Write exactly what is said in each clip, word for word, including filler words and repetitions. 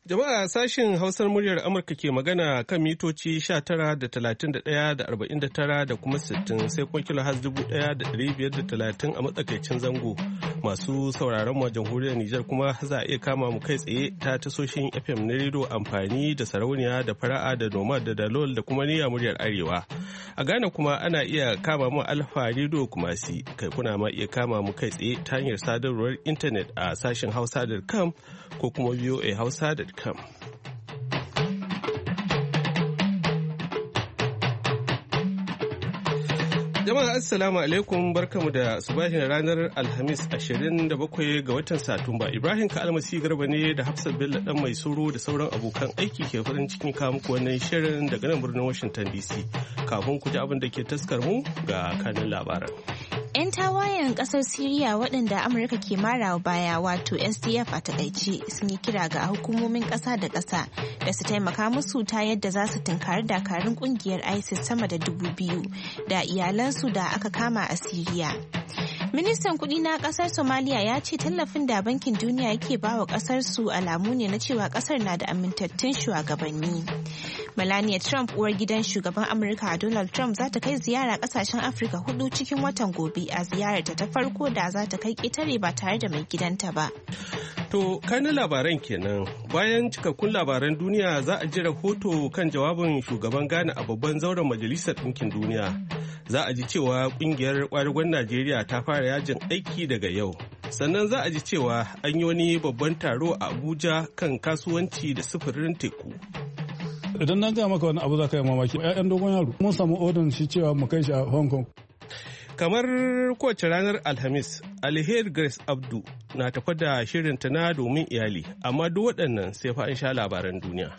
Jama'a sashen Hausar muryar Amurka ke magana kan mitoci sha tara da talatin da ɗaya da arba'in da tara da kuma sittin sai kuma kilo has dubu ɗaya da ɗari biyar da talatin a matsakaicin zango. Masu sauraron mu a jamhuriyar Nijar kuma za a iya kama mu kai tsaye ta tasoshin F M na rediyo amfani da sarauniya da fara'a da noma da dalol da kuma niyya muryar Arewa. A Ghana kuma ana iya kama mu Alfa rediyo Kumasi, kai kuna ma iya kama mu kai tsaye ta hanyar sadarwar intanet a sashen hausa dot com ko kuma v o a hausa dot com. Jama'a assalamu alaikum, barkamu da subahin ranar Alhamis ashirin da bakwai ga watan Satumba. Ibrahim Ka'almasi Garba ne da Hafsat Bello dan mai suru da sauran abokan aiki ke farin cikin kawo muku wannan shirin daga nan birnin Washington D C. Kafin ku ji abin da ke taskar mu ga kanin labaran. 'Yan tawayen kasar Siriya waɗanda Amurka ke marawa baya wato S D F a takaice sun yi kira ga hukumomin ƙasa da ƙasa da su taimaka musu ta yadda za su tunkari dakarun ƙungiyar ISIS sama da dubu biyu da iyalansu da aka kama a Siriya. Ministan kuɗi na ƙasar Somalia ya ce tallafin da Bankin Duniya yake ba wa ƙasar su alamu ne na cewa ƙasar na da amintattun shugabanni. Melania Trump, uwar gidan shugaban Amurka Donald Trump, za ta kai ziyara ƙasashen Afirka hudu cikin watan gobe a ziyararta ta farko da za ta kai ƙetare ba tare da mai gidanta ba. To, kanin labaran kenan. Bayan cikakkun labaran duniya za a ji rahoto kan jawabin shugaban Ghana a babban zauren Majalisar Ɗinkin Duniya. Za a ji cewa ƙungiyar ƙwadagon Najeriya ta fara yajin aiki daga yau. Sannan za a ji cewa an yi wani babban taro a Abuja kan kasuwanci da sufurin teku. Idan na gaya maka wani abu za ka yi mamaki, 'ya'yan dogon yaro mun samu odin shi cewa mu kai shi a Hong Kong. Kamar kowace ranar Alhamis, Alheri Grace Abdu na tafa da shirinta na domin iyali, amma duk waɗannan sai fa an sha labaran duniya.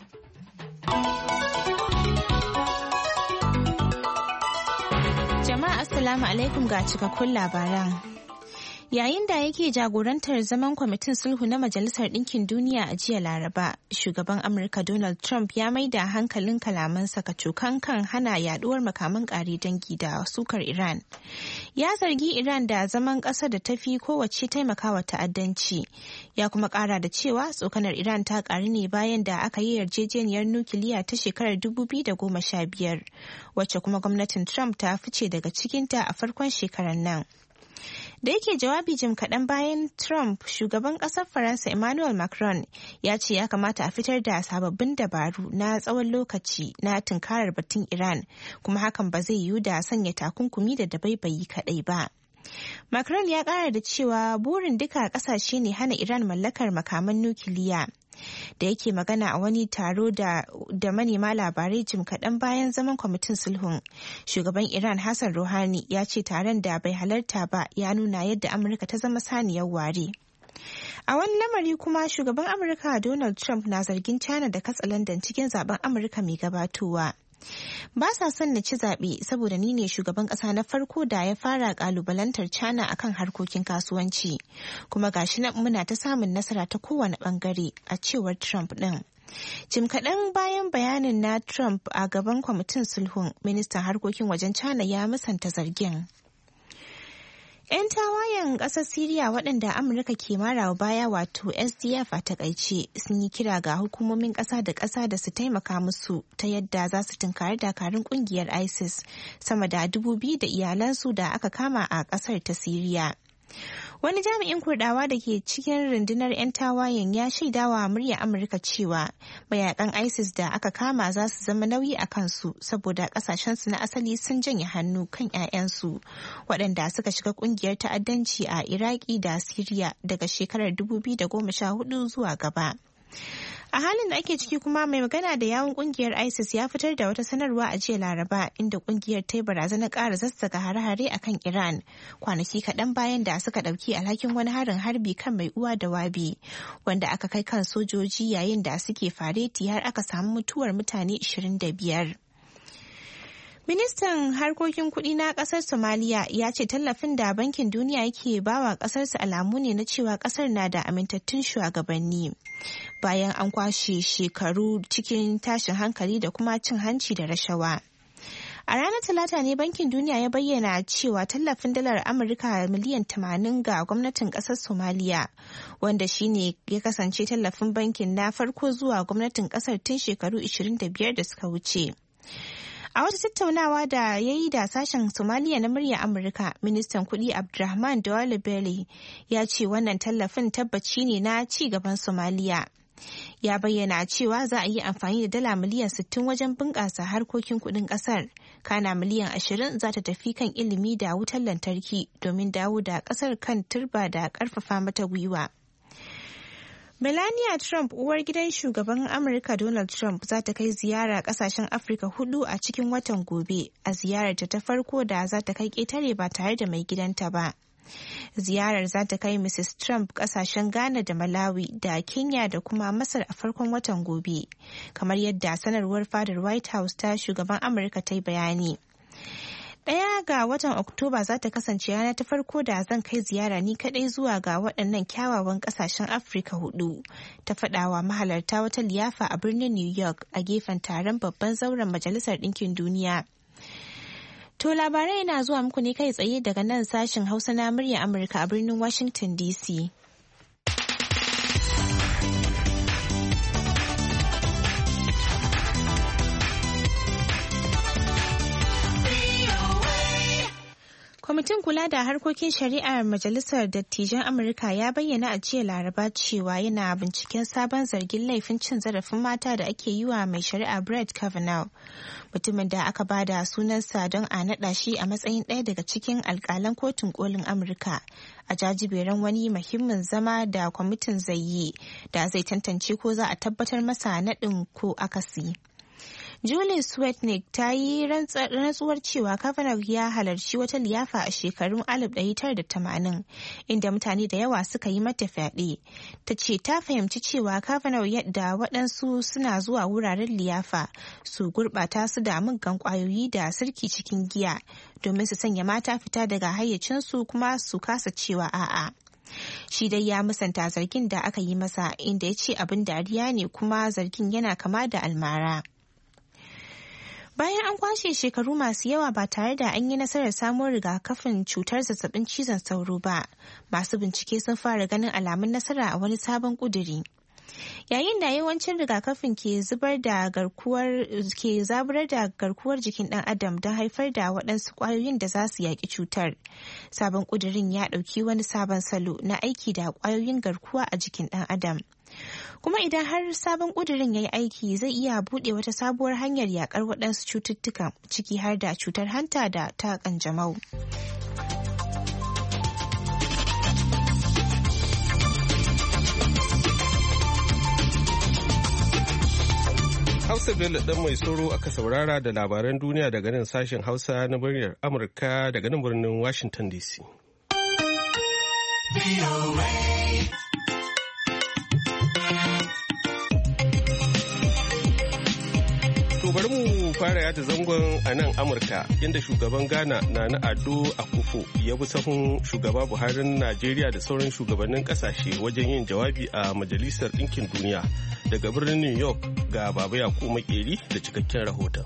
Jama'a Assalamu alaikum ga cikakkun labaran. Yayin da yake jagorantar zaman kwamitin sulhu na Majalisar Ɗinkin Duniya a jiya Laraba, shugaban Amurka Donald Trump ya maida hankalin kalamansa kacokan kan hana yaduwar makaman ƙare dangi da sukar Iran. Ya zargi Iran da zaman ƙasa da tafi kowace taimakawa ta'addanci. Ya kuma ƙara da cewa tsokanar Iran ta ƙaru ne bayan da aka yi yarjejeniyar nukiliya ta shekarar dubu biyu da goma sha biyar, wacce kuma gwamnatin Trump ta fice daga cikinta a farkon shekarar nan. Da yake jawabi jim kaɗan bayan Trump, shugaban ƙasar Faransa Emmanuel Macron ya ce ya kamata a fitar da sababbin dabaru na tsawon lokaci na tunkarar batun Iran, kuma hakan ba zai yiwu da sanya takunkumi da dabaibayi kaɗai ba. Macron ya ƙara da cewa burin duka ƙasashe ne hana Iran mallakar makaman nukiliya. Da yake magana a wani taro da, da manema labarai jim kaɗan bayan zaman kwamitin sulhun, shugaban Iran Hassan Rouhani ya ce taron da bai halarta ba ya nuna yadda Amurka ta zama saniyar ware. A wani lamari kuma shugaban Amurka Donald Trump na zargin China da katsalandan cikin zaben Amurka mai gabatowa. Ba sa son na ci zaɓe saboda ni ne shugaban ƙasa na farko da ya fara ƙalubalantar China akan harkokin kasuwanci, kuma gashi nan muna ta samun nasara ta kowane ɓangare, a cewar Trump ɗin. Jim kaɗan bayan bayanin na Trump a gaban kwamitin sulhun, ministan harkokin wajen China ya musanta zargin. 'Yan tawayen ƙasar Siriya waɗanda Amurka ke marawa baya wato S D F a takaice sun yi kira ga hukumomin ƙasa da ƙasa da su taimaka musu ta yadda za su tunkari dakarun ƙungiyar ISIS sama da dubu biyu da iyalansu da aka kama a ƙasar ta Siriya. Wani jami'in Kurdawa da ke cikin rundunar 'yan tawayen ya shaidawa murya Amurka cewa mayakan ISIS da aka kama za su zama nauyi a kansu saboda kasashensu na asali sun janye hannu kan 'ya'yansu waɗanda suka shiga ƙungiyar ta'addanci a Iraki da Siriya daga shekarar dubu biyu da goma sha hudu zuwa gaba. A halin da ake ciki kuma mai magana da yawun kungiyar ISIS ya fitar da wata sanarwa a jiya Laraba inda kungiyar ta yi barazanar ƙara zazzaga hare-hare a kan Iran kwanaki kaɗan bayan da suka ɗauki alhakin wani harin harbi kan mai uwa da wabi wanda aka kai kan sojoji yayin da suke fareti har aka samu mutuwar mutane ashirin da biyar. Ministan harkokin kuɗi na ƙasar Somalia ya ce tallafin da Bankin Duniya yake bawa ƙasarsa alamu ne na cewa ƙasar na da amintattun shugabanni. Bayan an kwashe shekaru cikin tashin hankali da kuma cin hanci da rashawa. A ranar Talata ne Bankin Duniya ya bayyana cewa tallafin dalar Amurka miliyan tamanin ga gwamnatin ƙasar Somaliya, wanda shine ya kasance tallafin bankin na farko zuwa gwamnatin ƙasar tun shekaru ashirin da biyar da suka wuce. A wata tattaunawa da ya yi da sashen Somaliya na murya Amurka, ministan kuɗi Abdulrahman Duwale Bello ya ce wannan tallafin tabbaci ne na ci gaban Somaliya. Ya bayyana cewa za a yi amfani da dala miliyan sittin wajen bunƙasa harkokin kuɗin ƙasar, kana miliyan ashirin za ta tafi kan ilimi da wutar lantarki domin dawo da ƙasar kan turba da ƙarfafa mata gwiwa. Melania Trump, uwar gidan shugaban Amurka Donald Trump, za ta kai ziyara kasashen Afirka hudu a cikin watan gobe, a ziyararta ta farko da za ta kai ƙetare ba tare da mai gidanta ba. Ziyarar za ta kai Missus Trump kasashen Ghana da Malawi da Kenya da kuma Masar a farkon watan gobe, kamar yadda sanarwar fadar White House ta shugaban Amurka ta yi bayani. Ɗaya ga watan Oktoba za ta kasance rana ta farko da zan kai ziyara ni kaɗai zuwa ga waɗannan kyawawan ƙasashen Afirka hudu, ta faɗawa mahalarta wata liyafa a birnin New York a gefen taron babban zauren Majalisar Ɗinkin Duniya. To labarai yana zuwa muku ne kai tsaye daga nan sashen Hausa na murya Amurka a birnin Washington D C. Kwamitin kula da harkokin shari'ar Majalisar Dattijan Amurka ya bayyana a jiya Laraba cewa yana binciken sabon zargin laifin cin zarafin mata da ake yi wa mai shari'a Brett Kavanaugh, mutumin da aka bada sunansa don a naɗa shi a matsayin ɗaya daga cikin alƙalan kotun kolin Amurka a jajiberen wani muhimmin zama da kwamitin zai yi da zai tantance ko za a tabbatar masa naɗin ko akasi. Julie Swetnick ta yi rantsuwar cewa Kavanaugh ya halarci wata liyafa a shekarun alif ɗari tara da tamanin inda mutane da yawa suka yi mata fyaɗe. Ta ce ta fahimci cewa Kavanaugh yadda waɗansu suna zuwa wuraren liyafa su gurɓata su da muggan ƙwayoyi da sirki cikin giya domin su sanya mata fita daga hayyacinsu kuma su kasa cewa a'a. Shi dai ya musanta zargin da aka yi masa, inda ya ce abin dariya ne kuma zargin yana kama da almara. Bayan an kwashe shekaru masu yawa ba tare da an yi nasarar samun rigakafin cutar zazzabin cizon sauro ba, masu bincike sun fara ganin alamun nasara a wani sabon ƙuduri. Yayin da yawancin rigakafin ke zubar da garkuwar ke zaburar da garkuwar jikin ɗan adam don haifar da waɗansu ƙwayoyin da za su yaƙi cutar, sabon ƙudurin ya ɗauki wani sabon salo na aiki da ƙwayoyin garkuwa a jikin ɗan adam. Kuma idan har sabon ƙudurin ya yi aiki, zai iya buɗe wata sabuwar hanyar yaƙar waɗansu cututtuka, ciki har da cutar hanta da ta ƙanjamau. Hausa Bello ɗan mai soro aka saurara da labaran duniya daga nan sashen Hausa na muryar Amurka daga nan birnin Washington D C. To bari mu fara yata zangon a nan Amurka, inda shugaban Ghana Nana Addo Akufo ya bi sahun shugaba Buhari Najeriya da sauran shugabannin kasashe wajen yin jawabi a Majalisar Ɗinkin Duniya. Daga birnin New York ga Baba Yakubu Makeri da cikakken rahoton.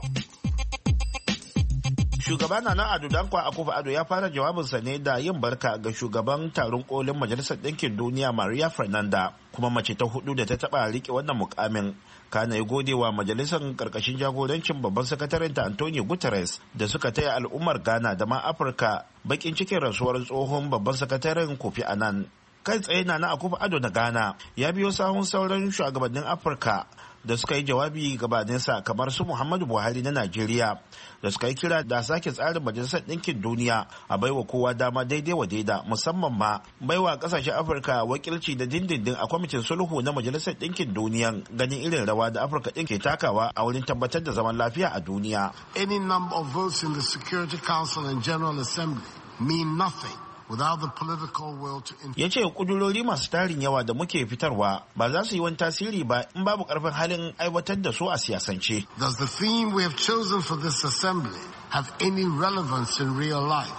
Shugaba Nana Addo Dankwa Akufo Addo ya fara jawabinsa ne da yin barka ga shugaban taron kolin Majalisar Ɗinkin Duniya Maria Fernanda, kuma mace ta hudu da ta taba rike wannan mukamin. Kana ya gode wa majalisar karkashin jagorancin babban sakataren ta Antonio Guterres da suka taya al'ummar Ghana da ma Afirka bakin cikin rasuwar tsohon babban sakataren Kofi Annan. Kai tsaye Nana Akufo Addo na Ghana ya biyo sahun sauran shugabannin Afirka da suka yi jawabi gabaninsa, kamar su Muhammadu Buhari na Najeriya da suka yi kira da sake tsarin Majalisar Ɗinkin Duniya a baiwa kowa dama daidai wa daida, musamman ma baiwa kasashen Afirka wakilci da dindindin a kwamitin sulhu na Majalisar Ɗinkin Duniya, ganin irin rawa da Afirka ɗin ke takawa a wurin tabbatar da zaman lafiya a duniya. Any number of votes in the Security Council and General Assembly mean nothing ya ce kudurori masu tarin yawa da muke fitarwa ba za su yi wani tasiri ba in babu karfin halin aiwatar da su a siyasance. Does the theme we have chosen for this assembly have any relevance in real life?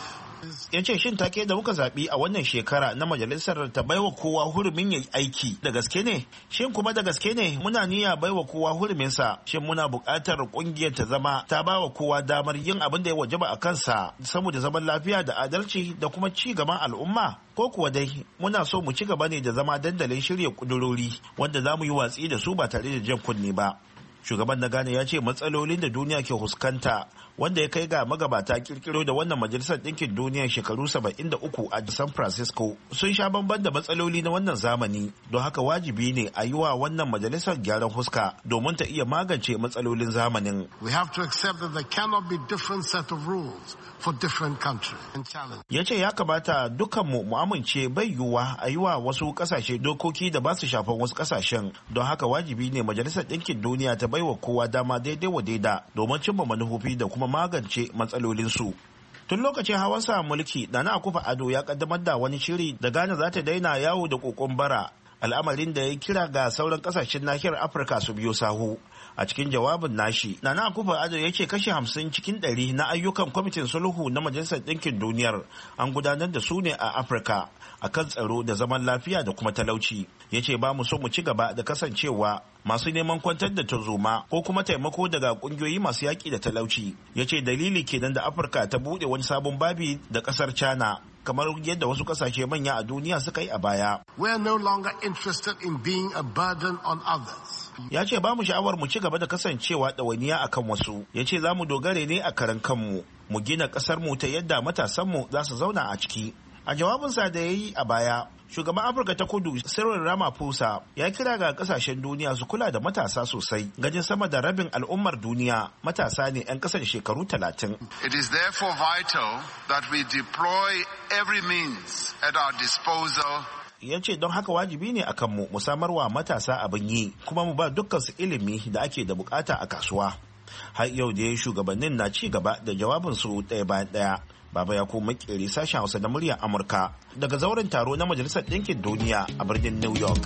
Ya ce shin take da muka zaɓi a wannan shekara na majalisar ta baiwa kowa hurumin ya yi aiki da gaske ne? Shin kuma da gaske ne muna niyya baiwa kowa huruminsa? Shin muna buƙatar ƙungiyar ta zama ta bawa kowa damar yin abin da ya wajaba a kansa saboda zaman lafiya da adalci da kuma ci gaban al'umma? Ko kuwa dai muna so mu ci gaba ne da zama dandalin shirya ƙudurori wanda za mu yi watsi da su ba tare da jan kunne ba? Shugaban na Ghana ya ce matsalolin da duniya ke fuskanta wanda ya kai ga magabata kirkiro da wannan majalisar ɗinkin duniya shekaru saba'in da uku a San Francisco sun sha bamban da matsaloli na wannan zamani, don haka wajibi ne a yi wa wannan majalisar gyaran fuska domin ta iya magance matsalolin zamanin. We have to accept that there cannot be different set of rules for different countries and challenges. Ya ce ya kamata dukkanmu mu amince bai yiwuwa a yi wa wasu kasashe dokoki da ba su shafan wasu kasashen, don haka wajibi ne majalisar ɗinkin duniya ta baiwa kowa dama daidai wa daida domin cimma manufofi da kuma magance matsalolinsu. Tun lokacin hawansa mulki, Nana Akufo-Addo ya kaddamar da wani shiri da Ghana za ta daina yawo da kokon bara, al'amarin da ya kira ga sauran kasashen nahiyar Afirka su biyo sahu. A cikin jawabin nashi, Nana Akufo-Addo ya ce kashi hamsin cikin ɗari na ayyukan kwamitin sulhu na Majalisar Ɗinkin Duniyar an gudanar da su ne a Afirka akan tsaro da zaman lafiya da kuma talauci. Ya ce ba mu so mu ci gaba da kasancewa masu neman kwantar da tarzoma ko kuma taimako daga kungiyoyi masu yaƙi da talauci. Ya ce dalili kenan da Afirka ta buɗe wani sabon babi da ƙasar China, kamar yadda wasu kasashe manya a duniya suka yi a baya. We are no longer interested in being a burden on others. Ya ce ba mu sha'awar mu ci gaba da kasancewa ɗawainiya a kan wasu. Ya ce za mu dogare ne a karan kanmu, mu gina ƙasar mu ta yadda matasanmu za su zauna a ciki. A jawabinsa da ya yi a baya, shugaban Afirka ta Kudu Cyril Ramaphosa ya kira ga kasashen duniya su kula da matasa sosai, ganin sama da rabin al'ummar duniya matasa ne 'yan ƙasar shekaru talatin. It is therefore vital that we deploy every means at our disposal. Ya ce don haka wajibi ne akan mu mu samarwa matasa abin yi kuma mu ba dukkan su ilimi da ake da bukata a kasuwa. Har yau da shugabannin na ci gaba da jawabinsu ɗaya bayan ɗaya. Baba ya kuma makeri sashen Hausa da muryar Amurka daga zauren taro na Majalisar Ɗinkin Duniya a birnin New York.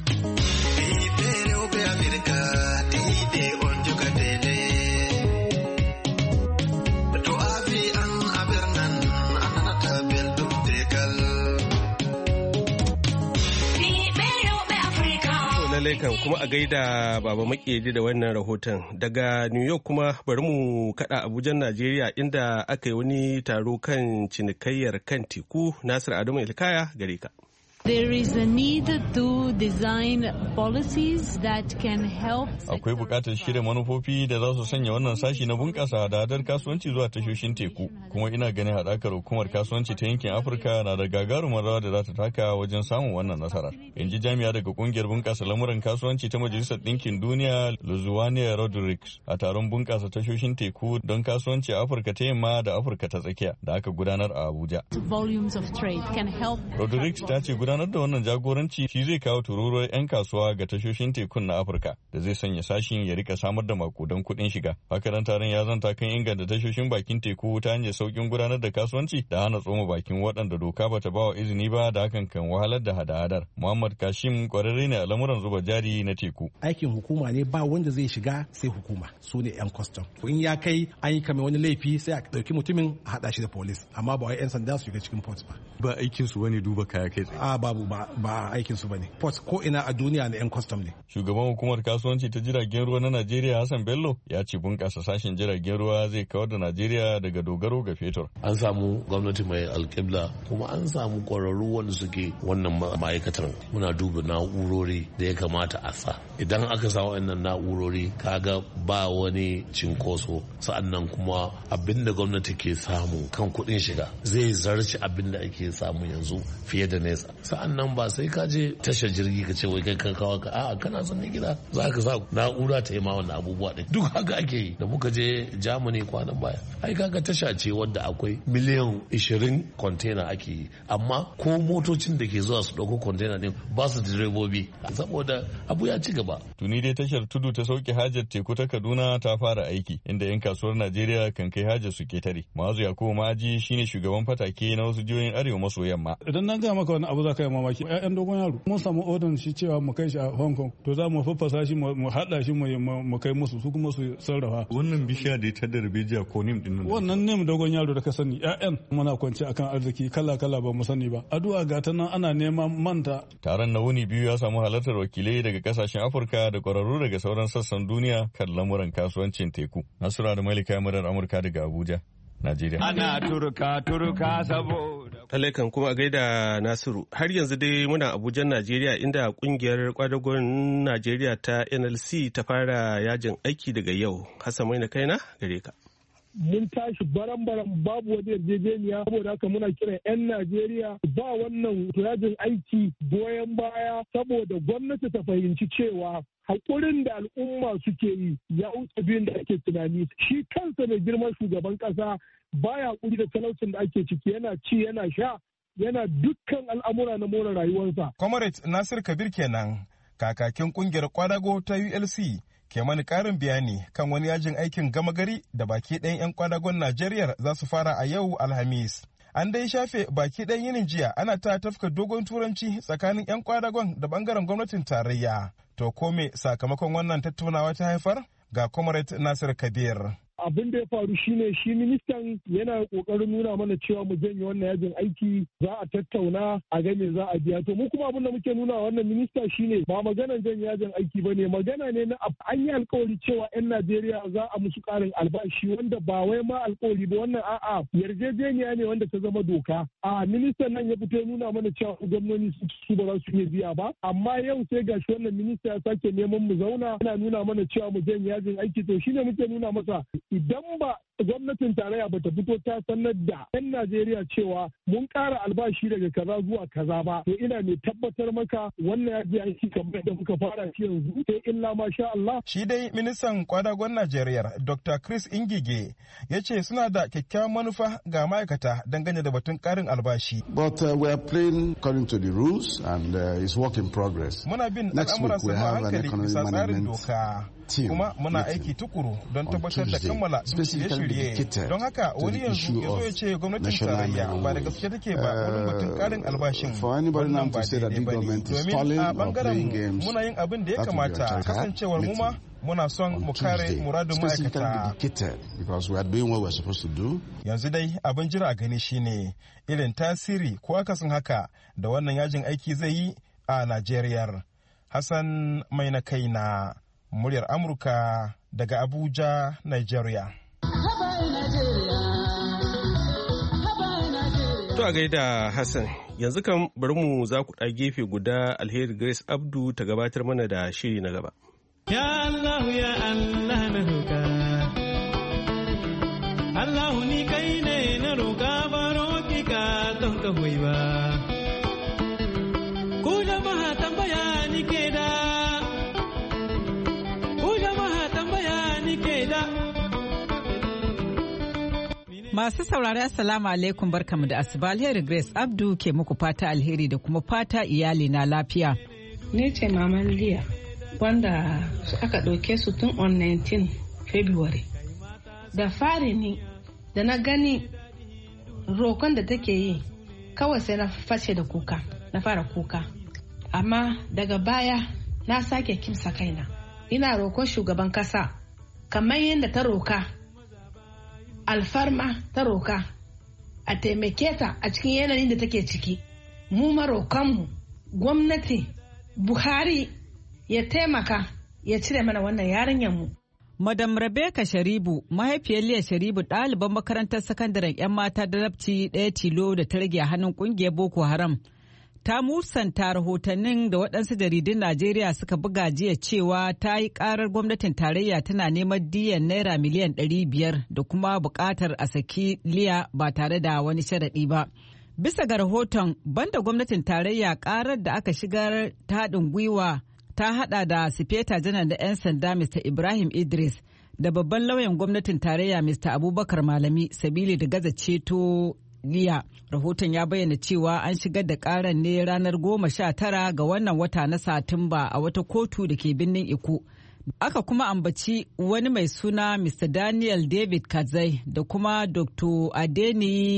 Kan kuma a gaida Baba Makeri da wannan rahoton. Daga New York kuma bari mu kada Abuja, Najeriya, inda aka yi wani taro kan cinikayyar kan teku. Nasir Adamu Ilkaya gare ka. There is a need to design policies that can help. Akwai bukatar shirya manufofi da za su sanya wannan sashi na bunƙasa hadadar kasuwanci zuwa tashoshin teku. Kuma ina ganin haɗakar hukumar kasuwanci ta yankin Afirka na da gagarumar rawa da za ta taka wajen samun wannan nasarar. In ji jami'a daga ƙungiyar bunƙasa lamuran kasuwanci ta Majalisar Ɗinkin Duniya, Luzuwania Rodriguez, a taron bunƙasa tashoshin teku don kasuwanci a Afirka ta yamma da Afirka ta tsakiya da aka gudanar a Abuja. Volumes of trade can help. Rodriguez ta ce gudanar da wannan jagoranci shi zai kawo tururuwar 'yan kasuwa ga tashoshin tekun na Afirka da zai sanya sashin ya rika samar da makudan kuɗin shiga. Hakanan taron ya zanta kan inganta tashoshin bakin teku ta hanyar saukin gudanar da kasuwanci da hana tsoma bakin waɗanda doka bata bawa izini ba da hakan kan wahalar da hada-hadar. Muhammad Kashim kwararre ne a lamuran zuba jari na teku. Aikin hukuma ne, ba wanda zai shiga sai hukuma, su ne 'yan custom. In ya kai an yi kame wani laifi sai a ɗauki mutumin a haɗa shi da police, amma ba wai 'yan sanda su shiga cikin port ba. Ba aikin su wani duba kaya kai tsaye. Babu ba ba aikin su bane. Port ko ina a duniya na yan custom ne. Shugaban hukumar kasuwanci ta jiragen ruwa na Najeriya Hassan Bello ya ce bunƙasa sashen jiragen ruwa zai kawar da Najeriya daga dogaro ga fetur. An samu gwamnati mai alƙibla kuma an samu ƙwararru wanda suke wannan ma'aikatar. Muna duba na'urori da ya kamata a sa. Idan aka sa wa'annan na'urori kaga ba wani cinkoso, sa'annan kuma abinda gwamnati ke samu kan kuɗin shiga zai zarci abinda ake samu yanzu fiye da nesa. Sa'an nan ba sai ka je tashar jirgi ka ce wai kai kan kawo ka a'a kana son ne gida za ka sa na'ura ta yi ma wannan abubuwa ɗin. Duk haka ake yi. Da muka je Germany kwanan baya ai kaga tasha ce wadda akwai miliyan ishirin container ake yi, amma ko motocin da ke zuwa su ɗauko container ɗin ba su direbobi saboda abu ya ci gaba. Tuni dai tashar tudu ta sauke hajar teku ta Kaduna ta fara aiki inda 'yan kasuwar Najeriya kan kai hajar su ketare. Mazu Yakubu Maji shine shugaban fatake na wasu jihohin arewa maso yamma. Idan na ga maka wani abu za ka yi mamaki ƴaƴan dogon yaro mun samu odin shi cewa mu kai shi a Hong Kong to za mu faffasa shi mu haɗa shi mu kai musu su kuma su sarrafa wannan bishiya da ta darbejiya ko nim din nan wannan nim dogon yaro da ka sani ƴaƴan muna kwance akan arziki kala kala ba mu sani ba addu'a ga ta nan ana neman manta. Taron na wuni biyu ya samu halartar wakilai daga kasashen Afirka da kwararru daga sauran sassan duniya kan lamuran kasuwancin teku. Nasura da Malika murar Amurka daga Abuja, Najeriya. Ana turka turka saboda. Alaikan kuma a gaida Nasiru. Har yanzu dai muna Abuja, Najeriya, inda kungiyar kwadagon Najeriya ta N L C ta fara yajin aiki daga yau. Hassan Maina kaina gare ka. Mun tashi baran-baran babu wani yarjejeniya saboda haka muna kiran 'yan Najeriya ba wannan yajin aiki goyon baya saboda gwamnati ta fahimci cewa haƙurin da al'umma suke yi ya wuce biyun da ake tunani. Shi kansa mai girman shugaban ƙasa baya haƙuri da talaucin da ake ciki, yana ci yana sha yana dukkan al'amura na more rayuwarsa. Comrade Nasir Kabir kenan kakakin ƙungiyar kwadago ta U L C ke mani karin bayani kan wani yajin aikin gama gari da baki ɗayan 'yan kwadagon Najeriya za su fara a yau Alhamis. An dai shafe baki ɗayan yinin jiya ana ta tafka dogon turanci tsakanin 'yan kwadagon da bangaren gwamnatin tarayya. To ko me sakamakon wannan tattaunawa ta haifar? Ga Comrade Nasir Kabir. Abin da ya faru shine shi ministan yana kokarin nuna mana cewa mu janye wannan yajin aiki za a tattauna a ga me za a biya to mu kuma abin da muke nuna wannan minista shine ba maganar janye yajin aiki bane magana ne na an yi alkawari cewa yan Najeriya za a musu karin albashi wanda ba wai ma alkawari ba wannan a'a yarjejeniya ne wanda ta zama doka a ministan nan ya fito nuna mana cewa gwamnati su ba za su iya biya ba amma yau sai gashi wannan minista ya sake neman mu zauna yana nuna mana cewa mu janye yajin aiki to shine muke nuna masa idan ba gwamnatin tarayya ba ta fito ta sanar da 'yan Najeriya cewa mun ƙara albashi daga kaza zuwa kaza ba to ina mai tabbatar maka wannan ya ji aiki kamar da muka fara shi yanzu sai illa ma sha Allah. Shi dai ministan kwadagon Najeriya Doctor Chris Ingige ya ce suna da kyakkyawan manufa ga ma'aikata dangane da batun ƙarin albashi. But uh, we are playing according to the rules and uh, it's work in progress. Muna bin al'amura su hankali bisa tsarin doka. Kuma muna aiki tukuru don tabbatar da kammala shirye-shirye don haka wani yanzu ya zo ya ce gwamnatin tarayya ba da gaske take ba wurin batun karin albashin wannan ba daidai ba ne domin a bangaren muna yin abin da ya kamata kasancewar mu ma muna son mu kare muradun ma'aikata. Yanzu dai abin jira a gani shine irin tasiri ko akasin haka da wannan yajin aiki zai yi a Najeriya. Hassan mai na kaina muryar Amurka daga Abuja, Nigeria. To a gaida Hassan, yanzu kan bari mu za ku ɗa gefe guda Alheri Grace Abdu ta gabatar mana da shiri na gaba. Ya Allah ya Allah na roƙa. Allah ni kai ne na roƙa baro ki ka don ka hoyi ba. Ku jama'a tambaya ni ke da. Masu saurari Assalamu alaikum barkamu da asuba Alheri Grace Abdu ke muku fata alheri da kuma fata iyali na lafiya. Ne ce Maman Liya wanda aka ɗauke su tun on nineteenth February. Da fari ni da na gani rokon da take yi kawai sai na fashe da kuka na fara kuka. Amma daga baya na sake kimsa kaina. Ina rokon shugaban kasa kamar yadda ta roka alfarma ta roka a taimake ta a cikin yanayin da take ciki mu marokanmu gwamnati Buhari ya taimaka ya cire mana wannan yarinyar mu. Madam Rebecca Sharibu mahaifiyar Liya Sharibu ɗaliban makarantar sakandaren 'yan mata da rabci ɗaya tilo da ta rage a hannun ƙungiyar Boko Haram ta musanta rahotannin da waɗansu jaridun Najeriya suka buga jiya cewa ta yi ƙarar gwamnatin tarayya tana neman diyan naira miliyan ɗari biyar da kuma buƙatar a saki Liya ba tare da wani sharaɗi ba. Bisa ga rahoton banda gwamnatin tarayya ƙarar da aka shigar ta haɗin gwiwa ta haɗa da sifeta janar da 'yan sanda Mister Ibrahim Idris da babban lauyan gwamnatin tarayya Mister Abubakar Malami sabili da gaza ceto Liya. Rahoton ya bayyana cewa an shigar da karan ne ranar goma sha tara ga wannan wata na Satumba a wata kotu da ke birnin Iko. Aka kuma ambaci wani mai suna Mister Daniel David Kadzai da kuma Doctor Adeni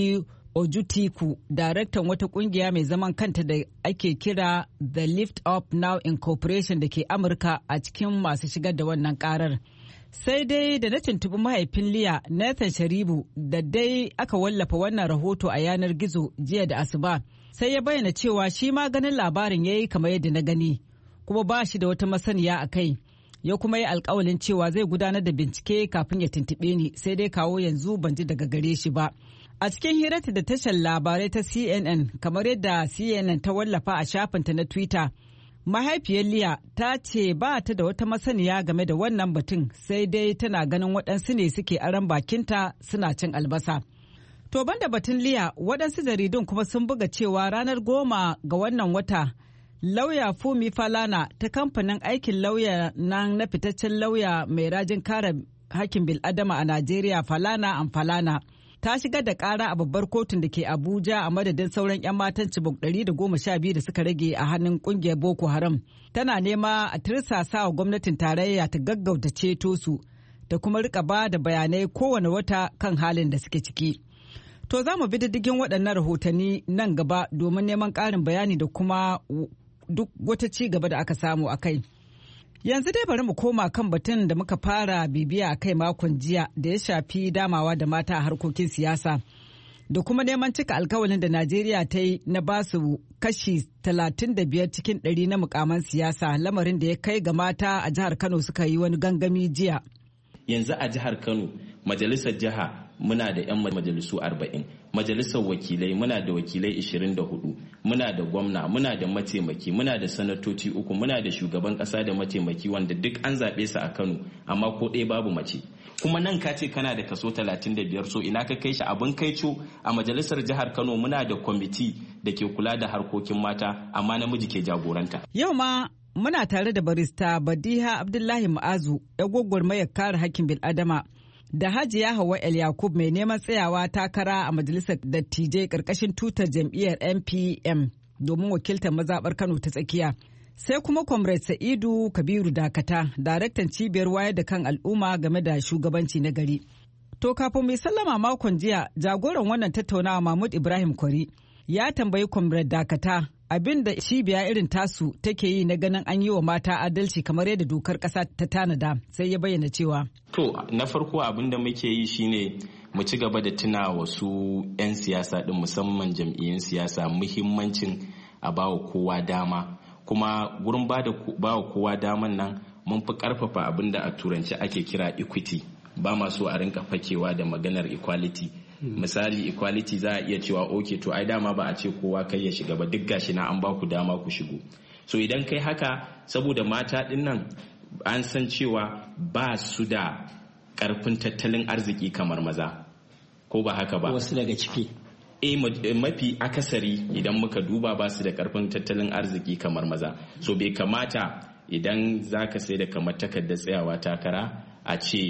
Ojutiku, daraktan wata kungiya mai zaman kanta da ake kira The Lift Up Now Incorporation da ke Amurka a cikin masu shigar da wannan karar. Sai dai da na tuntubi mahaifin Liya, Nathan Sharibu, da dai aka wallafa wannan rahoto a yanar gizo jiya da asuba, sai ya bayyana cewa shi ma ganin labarin ya yi kamar yadda na gani, kuma ba shi da wata masaniya a kai. Ya kuma yi alkawalin cewa zai gudanar da bincike kafin ya tuntuɓe ni, sai dai kawo yanzu ban ji daga gare shi ba. A cikin hirarta da tashar labarai ta C N N, kamar yadda C N N ta wallafa a shafinta na Twitter, mahaifiyar Liya ta ce ba ta da wata masaniya game da wannan batun, sai dai tana ganin waɗansu ne suke aron bakinta suna cin albasa. To banda batun Liya, waɗansu jaridun kuma sun buga cewa ranar goma ga wannan wata, lauya Fumi Falana ta kamfanin aikin lauya nan na fitaccen lauya mai rajin kare hakkin bil'adama a Najeriya, Falana and Falana, ta shigar da ƙara a babbar kotun da ke Abuja a madadin sauran 'yan matan Chibok ɗari da goma sha biyu da suka rage a hannun ƙungiyar Boko Haram. Tana nema a tirsasa wa gwamnatin tarayya ta gaggauta ceto su da kuma rika ba da bayanai kowane wata kan halin da suke ciki. To za mu bi diddigin waɗannan rahotanni nan gaba domin neman ƙarin bayani da kuma duk wata ci gaba da aka samu a kai. Yanzu dai bari mu koma kan batun da muka fara bibiya a kai makon jiya da ya shafi damawa da mata a harkokin siyasa da kuma neman cika alkawalin da Najeriya ta yi na basu kashi talatin da biyar cikin ɗari na mukaman siyasa, lamarin da ya kai ga mata a jihar Kano suka yi wani gangami jiya. Yanzu a jihar Kano, majalisar jiha muna da 'yan majalisu arba'in, majalisar wakilai muna da wakilai ishirin da hudu, muna da gwamna, muna da mataimaki, muna da sanatoci uku, muna da shugaban kasa da mataimaki wanda duk an zaɓe su a Kano, amma ko ɗaya babu mace. Kuma nan ka ce kana da kaso talatin da biyar, so ina ka kai shi abin kaico. A majalisar jihar Kano muna da kwamiti da ke kula da harkokin mata, amma namiji ke jagoranta. Yau ma muna tare da barista Badiha Abdullahi Ma'azu, ya gwagwarmayar kare hakkin bil'adama, da Hajiya Hauwa El Yakub mai neman tsayawa takara a majalisar dattijai karkashin tutar jam'iyyar N P M domin wakiltar mazaɓar Kano ta tsakiya. Sai kuma Comrade Sa'idu Kabiru Dakata, daraktan cibiyar wayar da kan al'umma game da shugabanci na gari. To kafin mai sallama makon jiya, jagoran wannan tattaunawa Mahmud Ibrahim Kwari ya tambayi Comrade Dakata abin da cibiya irin tasu take yi na ganin an yi wa mata adalci kamar yadda dokar ƙasa ta tanada, sai ya bayyana cewa. To na farko abin da muke yi shine mu ci gaba da tuna wasu 'yan siyasa din, musamman jam'iyyun siyasa, muhimmancin a bawa kowa dama, kuma gurin bawa kowa daman nan mun fi karfafa abin da a turanci ake kira equity. Ba ma so a rinka fakewa da maganar equality. Misali equality za a iya cewa okay to ai dama ba a ce kowa kai ya shiga ba, duk gashi na an ba ku dama ku shigo. So idan kai haka, saboda mata din nan an san cewa ba su da karfin tattalin arziki kamar maza, ko ba haka ba? Wasu daga ciki. E mafi akasari idan muka duba ba su da karfin tattalin arziki kamar maza. So bai kamata idan zaka sai da kamar takardar tsayawa takara a ce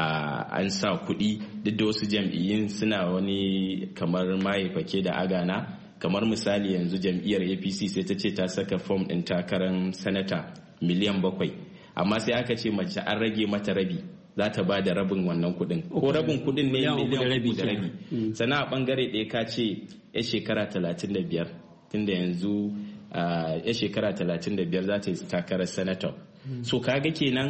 an sa kuɗi, duk da wasu jam'iyyun suna wani kamar mahaifake da agana, kamar misali yanzu jam'iyyar A P C sai ta ce ta saka fom ɗin takarar sanata miliyan bakwai, amma sai aka ce mace an rage mata rabi, za ta ba da rabin wannan kuɗin, ko rabin kuɗin ne miliyan uku da rabi. Sannan a ɓangare ɗaya ka ce ya shekara talatin da biyar, tunda yanzu ya shekara talatin da biyar za ta yi takarar sanata. So kaga kenan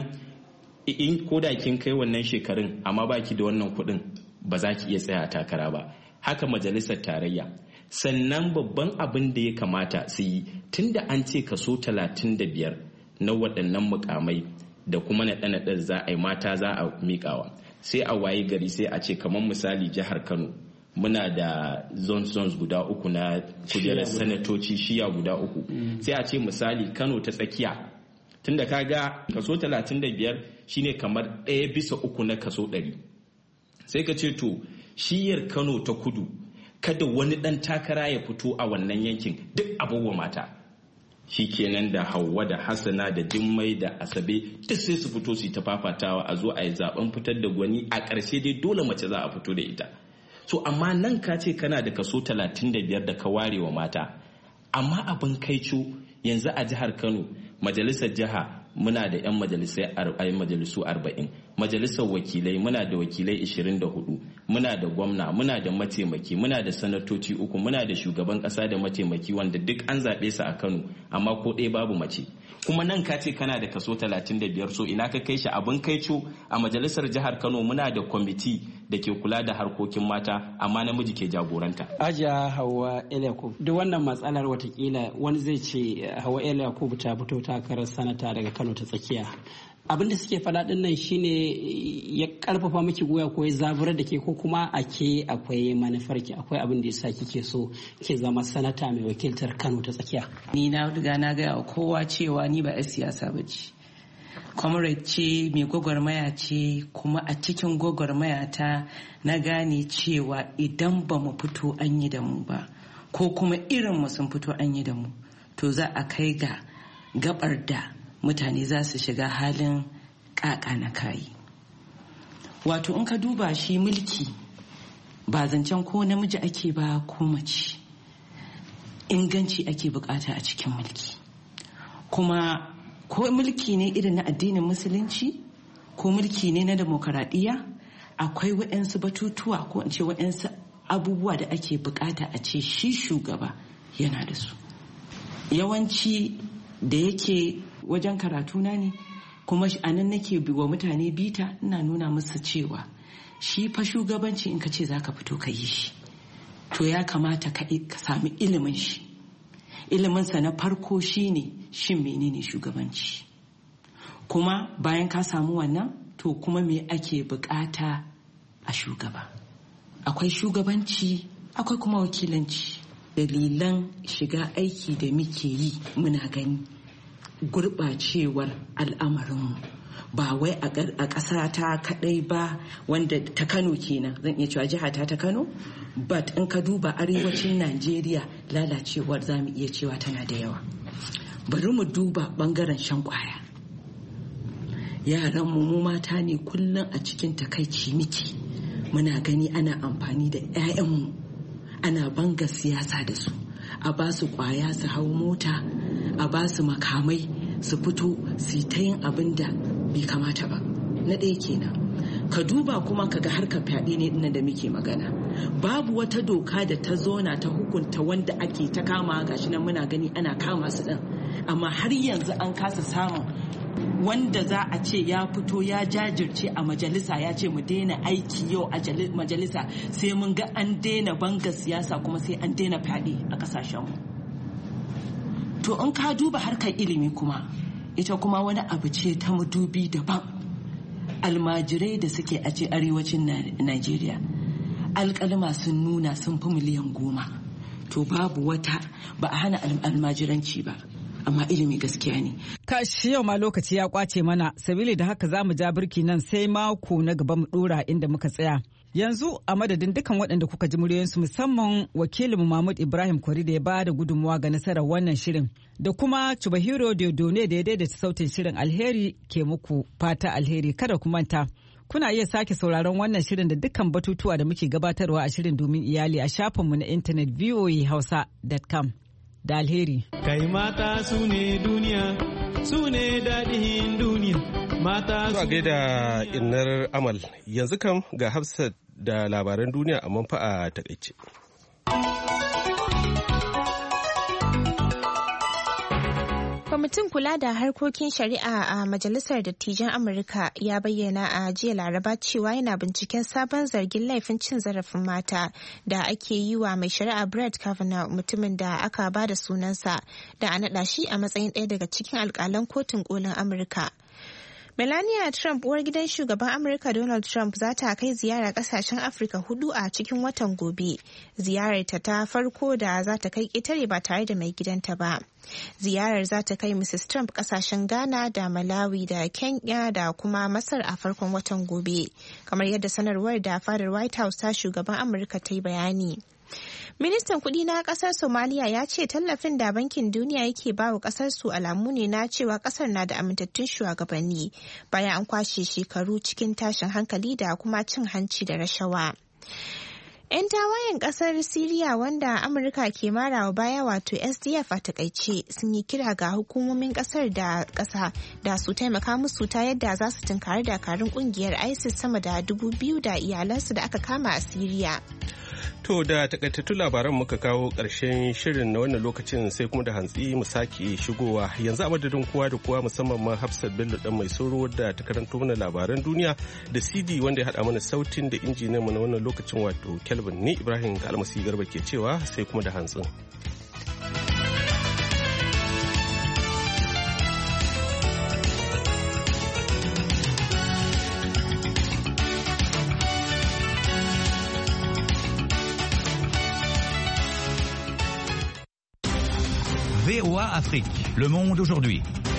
in koda kin kai wannan shekarun amma baki da wannan kuɗin, ba za ki iya tsaya takara ba. Haka majalisar tarayya. Sannan babban abin da ya kamata su yi, tunda an ce kaso talatin da biyar na waɗannan mukamai da kuma naɗe-naɗe za a yi mata za a miƙawa, sai a waye gari sai a ce kamar misali jihar Kano muna da zones zones guda uku na kujerar sanatoci, shiya guda uku. Sai a ce misali Kano ta tsakiya, tunda kaga kaso talatin da biyar shine kamar ɗaya bisa uku na kaso ɗari, sai ka ce to shiyar Kano ta kudu kada wani ɗan takara ya fito a wannan yankin, duk abubuwa mata. Shi kenan da Hauwa da Hassana da Jummai da Asabe duk sai su fito su ta fafatawa, a zo a yi zaben fitar da gwani, a ƙarshe dai dole mace za a fito da ita. So amma nan ka ce kana da kaso talatin da biyar da ka ware wa mata, amma abin kaico yanzu a jihar Kano majalisar jiha muna da 'yan majalisai majalisu arba'in, majalisar wakilai muna da wakilai ishirin da hudu, muna da gwamna, muna da mataimaki, muna da sanatoci uku, muna da shugaban kasa da mataimaki wanda duk an zaɓe su a Kano amma ko ɗaya babu mace. Kuma nan ka ce kana da kaso talatin da biyar, so ina ka kai shi? Abin kai co a majalisar jihar Kano muna da kwamiti da ke kula da harkokin mata amma namiji ke jagoranta. Ajiya Hauwa El Yakub, duk wannan matsalar watakila wani zai ce Hauwa El Yakub ta fito takarar sanata daga Kano ta tsakiya. Abin da suke faɗa ɗin nan shine ya karfafa miki goya ko ya zaburar da ke, ko kuma a ke akwai manufarki, akwai abin da yasa kike so ke zama sanata mai wakiltar Kano ta tsakiya. Ni na riga na gaya wa kowa cewa ni ba 'yar siyasa ba ce, comrade ce, mai gwagwarmaya ce, kuma a cikin gwagwarmaya ta na gane cewa idan ba mu fito an yi da mu ba, ko kuma irin mu sun fito an yi da mu, to za a kai ga gabar da mutane za su shiga halin ƙaƙa na kayi. Wato in ka duba shi mulki ba zancen ko namiji ake ba ko mace, inganci ake bukata a cikin mulki. Kuma ko mulki ne irin na addinin musulunci ko mulki ne na demokaradiyya, akwai waɗansu batutuwa ko in ce waɗansu abubuwa da ake bukata a ce shi shugaba yana da su. Yawanci da yake wajen karatuna ne kuma a nan nake wa mutane bita, ina nuna musu cewa shi fa shugabanci in ka ce za ka fito ka yi shi, to ya kamata ka sami ilimin shi. Iliminsa na farko shine shin menene shugabanci, kuma bayan ka samu wannan to kuma me ake bukata a shugaba. Akwai shugabanci, akwai kuma wakilanci. Dalilan shiga aiki da muke yi muna gani gurɓacewar al'amarinmu, ba wai a ƙasa ta kaɗai ba, wanda ta Kano kenan zan iya cewa jiha ta ta Kano, but in ka duba arewacin Najeriya lalacewar za mu iya cewa tana da yawa. Bari mu duba ɓangaren shan ƙwaya. Yaranmu mu mata ne kullum a cikin takaici miki, muna gani ana amfani da 'ya'yanmu, ana banga siyasa da su, a ba su ƙwaya su hau mota, a ba su makamai su fito su ta yin abin da bai kamata ba. Na ɗaya kenan. Ka duba kuma kaga harkar fyaɗe ne dinnan da muke magana, babu wata doka da ta zona ta hukunta wanda ake ta kama, gashi nan muna gani ana kama su ɗin, amma har yanzu an kasa samun wanda za a ce ya fito ya jajirce a majalisa ya ce mu daina aiki yau a majalisa sai mun ga an daina banga siyasa kuma sai an daina fyaɗe a ƙasashenmu. To in ka duba harkar ilimi kuma, ita kuma wani abu ce ta madubi daban. Almajirai da suke a ce arewacin Najeriya, alƙalma sun nuna sun fi miliyan goma. To babu wata, ba a hana almajiranci ba, amma ilimi gaskiya ne. Kashi yau ma lokaci ya kwace mana, sabili da haka za mu ja birki nan sai mako na gaba mu dora inda muka tsaya. Yanzu a madadin dukan waɗanda kuka ji muryoyinsu, musamman wakilinmu Mahmud Ibrahim Kwari da ya ba da gudunmuwa ga nasarar wannan shirin, da kuma Chubahiro Diodone da ya daidaita sautin shirin. Alheri ke muku fata alheri. Kada ku manta, kuna iya sake sauraron wannan shirin da dukkan batutuwa da muke gabatarwa a shirin domin iyali a shafinmu na intanet v o a hausa dot com. Da alheri. Kai mata su ne duniya, su ne daɗin duniya. Mata su gaida innar Amal. Yanzu kam ga Hafsat da labaran duniya a manfa a takaice. Kwamitin kula da harkokin shari'a a Majalisar Dattijan Amurka ya bayyana a jiya Laraba cewa yana binciken sabon zargin laifin cin zarafin mata da ake yi wa mai shari'a Brett Kavanaugh, mutumin da aka ba da sunansa da a naɗa shi a matsayin ɗaya daga cikin alƙalan kotun kolin Amurka. Melania Trump, uwar gidan shugaban Amurka Donald Trump, za ta kai ziyara kasashen Afirka hudu a cikin watan gobe. Ziyararta ta farko da za ta kai ƙetare ba tare da mai gidanta ba. Ziyarar za ta kai Missus Trump kasashen Ghana da Malawi da Kenya da kuma Masar a farkon watan gobe, kamar yadda sanarwar da fadar White House ta shugaban Amurka ta yi bayani. Ministan kudi na kasar Somalia ya ce tallafin da bankin duniya yake bawa kasar su alamu ne na cewa kasar na da amintattun shugabanni bayan an kwashe shekaru cikin tashin hankali da kuma cin hanci da rashawa. 'Yan tawayen kasar Siriya wanda Amurka ke marawa baya wato S D F a takaice sun yi kira ga hukumomin kasar da kasa da su taimaka musu ta yadda za su tunkari dakarun kungiyar ISIS sama da dubu biyu da iyalansu da aka kama a Siriya. To da takaitattun labaran muka kawo ƙarshen shirin na wannan lokacin sai kuma da hantsi mu sake shigowa yanzu a madadin kowa da kowa musamman ma Hafsat Bello dan mai sauro da ta karanto mana labaran duniya da C D wanda ya haɗa mana sautin da injiniyan mu na wannan lokacin wato Kelvin ni Ibrahim Kalmasi Garba ke cewa sai kuma da hantsin. V O A Afrique, Le Monde aujourd'hui.